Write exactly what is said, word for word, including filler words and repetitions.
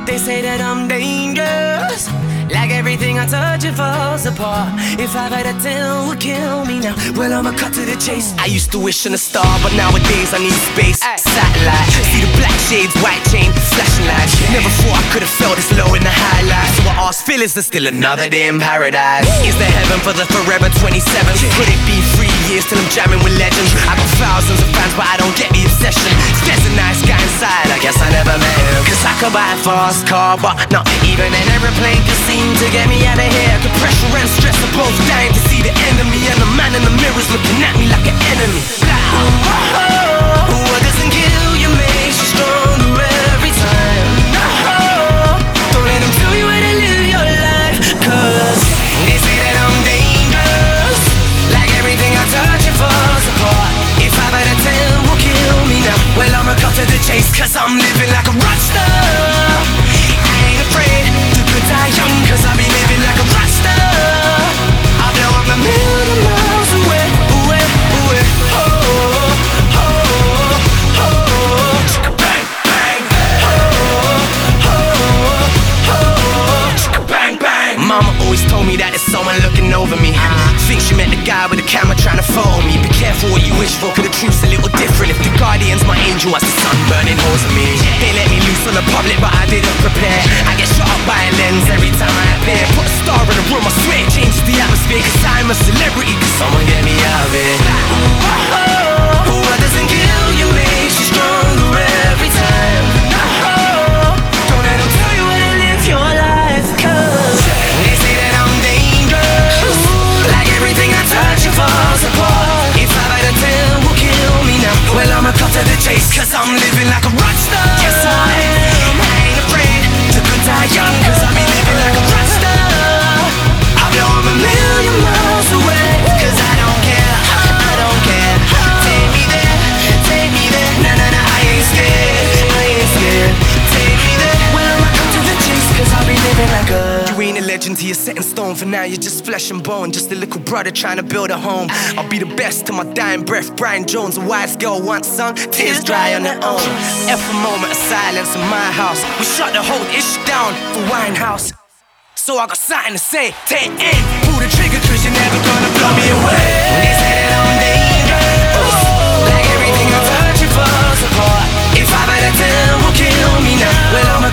They say that I'm dangerous, like everything I touch it falls apart. If five out of ten would kill me now, well I'ma cut to the chase. I used to wish on a star, but nowadays I need space. Satellite, see the black shades, white chain, flashing lights. Never thought I could've felt this low in the highlights. So I asked Phil, is there still another day in paradise? Is there heaven for the forever twenty-seven? Could it be three years till I'm jamming with legends? I got thousands of fans, but I don't get the obsession. There's a nice guy inside, I guess I never met him. Cause I could buy a fast car, but not even an aeroplane could seem to get me out of here. The pressure and stress are both dying to see the end of me, and the man in the mirror's looking at me like an enemy. What doesn't kill you makes you stronger every time. Don't let them tell you how to live your life, cause they say that I'm dangerous, like everything I touch it falls apart. If five out of ten will kill me now, well I'ma cut to the chase, cause I'm living like a rock star. I ain't afraid to good die young, cause I be living like a rock star. I blow up a million miles away, away, away. Oh, oh, oh, oh. Bang, bang. Oh, oh, oh, bang, bang. Mama always told me that there's someone looking over me. Think she met the guy with the camera trying to photo me. Be careful what you wish for, cause the truth's a little different. If the guardian's my angel, watch the sun burning holes in me. They let me loose on the public, but I didn't prepare. I get shot up by a lens every time I appear. Put a star in the room, I swear it changes the atmosphere. Cause I'm a celebrity, cause someone get me out of it. What doesn't kill you makes you stronger every time. Don't let them tell you how to live your life, cause they say that I'm dangerous, like everything I touch it falls apart. If five out of ten will kill me now, well I'ma cut to the chase, cause I'm living like a rock star. Yes I am, I ain't afraid to good die young, cause I be living like a rock star. I blow up a million miles away, cause I don't care, I don't care. Take me there, take me there, nah nah nah, I ain't scared, I ain't scared. Take me there, well I'ma cut to the chase, cause I be living like a. You ain't a legend till you're set in stone, for now you're just flesh and bone. Just a little brother trying to build a home. I'll be the best to my dying breath. Brian Jones, a wise girl once sung, tears dry on their own. F a moment of silence in my house. We shut the whole issue down for Winehouse. So I got something to say, take aim, pull the trigger, cause you're never gonna blow me away. They say that I'm dangerous, like everything I touch it falls apart. If five out of ten will kill me now, well I'm